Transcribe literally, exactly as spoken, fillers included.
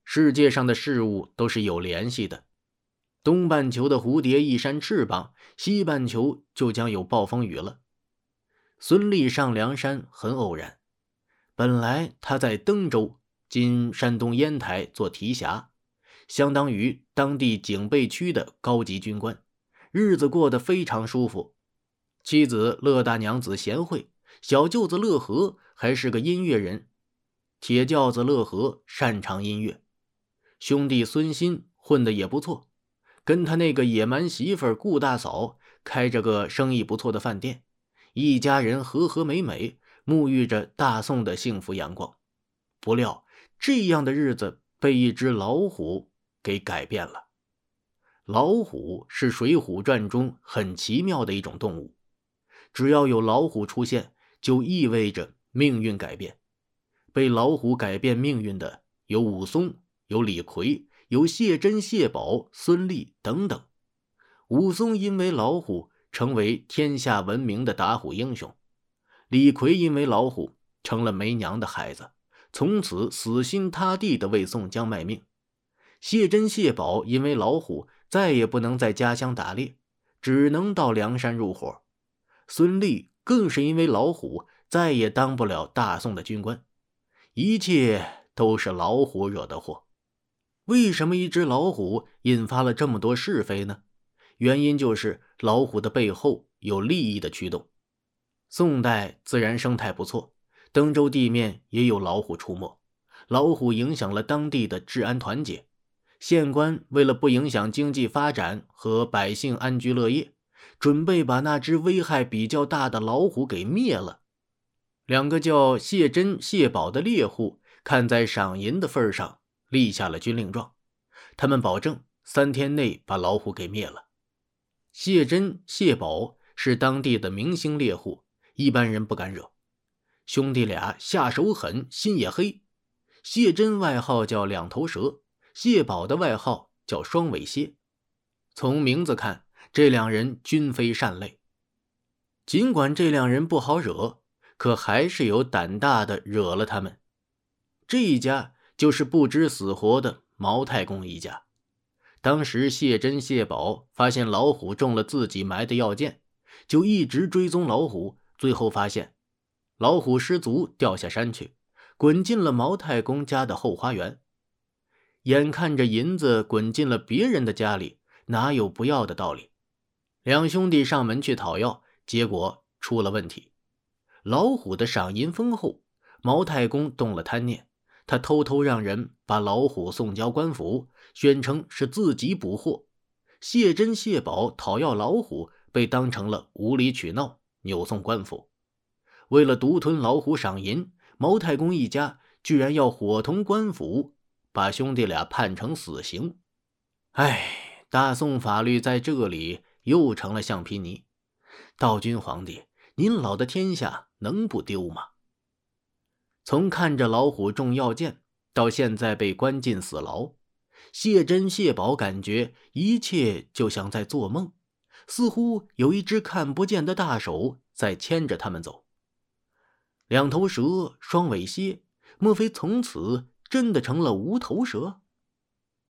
世界上的事物都是有联系的。东半球的蝴蝶一扇翅膀，西半球就将有暴风雨了。孙立上梁山很偶然，本来他在登州（今山东烟台）做提辖，相当于当地警备区的高级军官，日子过得非常舒服。妻子乐大娘子贤惠，小舅子乐和还是个音乐人，铁轿子乐和擅长音乐，兄弟孙新混得也不错，跟他那个野蛮媳妇儿顾大嫂开着个生意不错的饭店，一家人和和美美，沐浴着大宋的幸福阳光。不料这样的日子被一只老虎给改变了。老虎是《水浒传》中很奇妙的一种动物，只要有老虎出现，就意味着命运改变。被老虎改变命运的有武松，有李逵，有谢珍、谢宝、孙立等等。武松因为老虎成为天下闻名的打虎英雄，李逵因为老虎成了没娘的孩子，从此死心塌地地为宋江卖命。谢珍、谢宝因为老虎再也不能在家乡打猎，只能到梁山入伙。孙立更是因为老虎再也当不了大宋的军官。一切都是老虎惹的祸。为什么一只老虎引发了这么多是非呢？原因就是老虎的背后有利益的驱动。宋代自然生态不错，登州地面也有老虎出没，老虎影响了当地的治安团结。县官为了不影响经济发展和百姓安居乐业，准备把那只危害比较大的老虎给灭了。两个叫谢珍、谢宝的猎户看在赏银的份上，立下了军令状，他们保证三天内把老虎给灭了。谢珍、谢宝是当地的明星猎户，一般人不敢惹。兄弟俩下手狠，心也黑。谢珍外号叫两头蛇，谢宝的外号叫双尾蝎。从名字看，这两人均非善类。尽管这两人不好惹，可还是有胆大的惹了他们。这一家就是不知死活的毛太公一家。当时谢珍、谢宝发现老虎中了自己埋的药箭，就一直追踪老虎，最后发现老虎失足掉下山去，滚进了毛太公家的后花园。眼看着银子滚进了别人的家里，哪有不要的道理？两兄弟上门去讨要，结果出了问题。老虎的赏银丰厚，毛太公动了贪念，他偷偷让人把老虎送交官府，宣称是自己捕获。谢珍、谢宝讨要老虎，被当成了无理取闹，扭送官府。为了独吞老虎赏银，毛太公一家居然要伙同官府把兄弟俩判成死刑。唉，大宋法律在这里又成了橡皮泥。道君皇帝，您老的天下能不丢吗？从看着老虎中药箭到现在被关进死牢，谢珍、谢宝感觉一切就像在做梦，似乎有一只看不见的大手在牵着他们走。两头蛇，双尾蝎，莫非从此真的成了无头蛇？